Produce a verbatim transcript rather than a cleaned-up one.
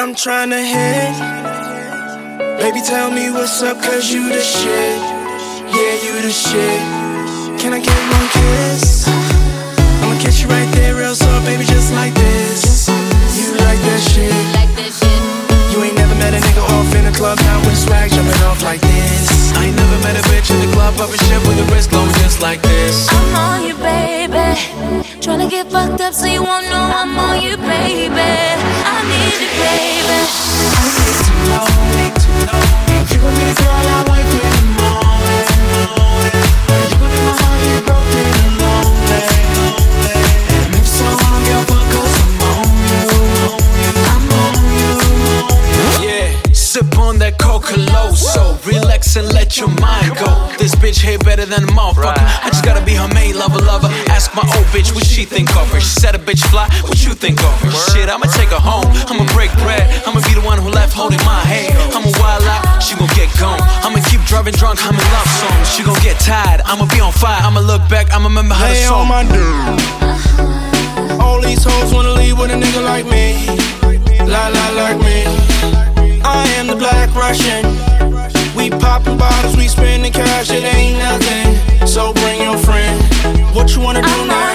I'm tryna hit. Baby, tell me what's up, cause you the shit. Yeah, you the shit. Can I get one kiss? I'ma kiss you right there, real soft, baby, just like this. You like that shit? You ain't never met a nigga off in the club, now with swag jumping off like this. I ain't never met a bitch in the club, poppin' shit with the wrist glowing just like this. I'm on you, baby. Tryna get fucked up so you won't know I'm on you, baby. I need you, baby. I need to know, need to know. You gon' be the girl I wake in the morning, morning. You gon' be my heart, you broken and lonely, lonely. And if so, I don't give a fuck, cause I'm on you, I'm on you, on you. Yeah, sip on that Coca-Loso, relax and let your mind go. This bitch here better than a motherfucker. I just gotta be her maid lover, lover. Ask my old bitch what she think of her. She said a bitch fly, what you think of her? Shit, I'ma take her home, I'ma break bread. I'ma be the one who left holding my hand. I'ma wild out, she gon' get gone. I'ma keep driving drunk, humming love songs. She gon' get tired, I'ma be on fire. I'ma look back, I'ma remember how the song. Lay on my dude. All these hoes wanna leave with a nigga like me. La la like me. I am the Black Russian. We poppin' bottles, we spendin' cash, it ain't nothing. So bring your friend. What you wanna do now?